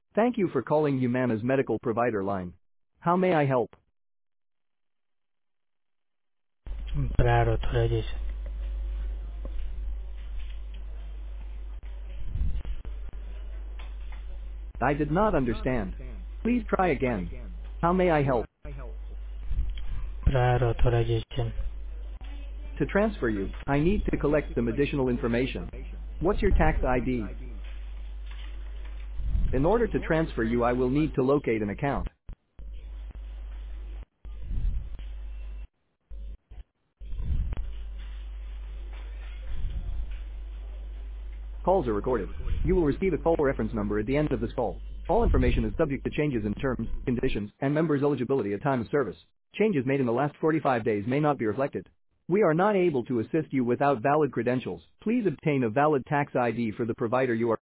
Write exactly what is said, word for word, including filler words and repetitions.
Thank you for calling Humana's medical provider line. How may I help? Prior authorization. I did not understand. Please try again. How may I help? Prior authorization. To transfer you, I need to collect some additional information. What's your tax I D? In order to transfer you, I will need to locate an account. Calls are recorded. You will receive a call reference number at the end of this call. All information is subject to changes in terms, conditions, and members' eligibility at time of service. Changes made in the last forty-five days may not be reflected. We are not able to assist you without valid credentials. Please obtain a valid tax I D for the provider you are